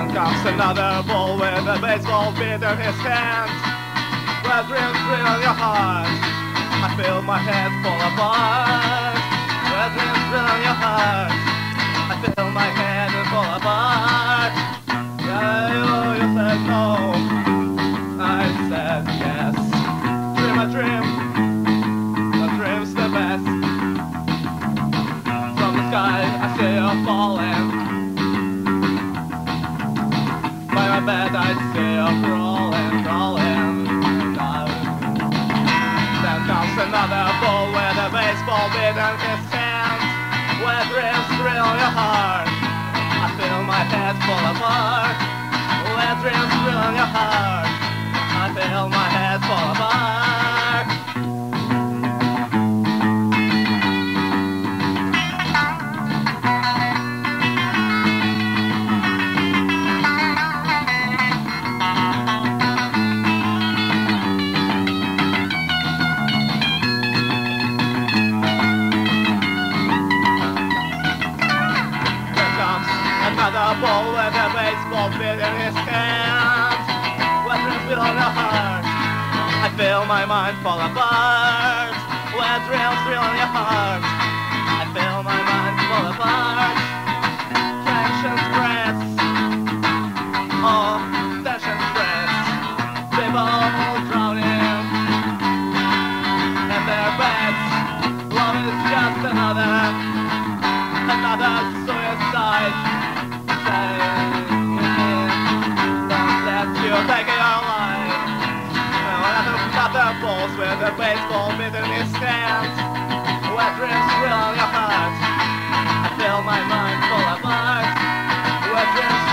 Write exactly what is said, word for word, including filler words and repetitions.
Then comes another bull with a baseball bat in his hand. Red dreams drill in your heart. I feel my head fall apart. Red dreams drill in your heart. I feel my head fall apart. Yeah, you, you said no. I said yes. Dream a dream. A dream's the best. From the sky I see you falling. By my bed I see you crawling, crawling down. Then comes another bull with a baseball bat in his hand. Where dreams thrill your heart. I feel my head fall apart. Where dreams thrill your heart. I feel my head fall apart. Another ball with a baseball bat in his hand. Where dreams thrill your heart. I feel my mind fall apart. Where dreams thrill your heart. I feel my mind fall apart. Tension spreads. Oh, tension spreads. People drowning in their beds. Love is just another, another suicide. Don't let you take your life. Another balls with a baseball bat in his hand. Where dreams thrill your heart. I feel my mind fall apart. Where dreams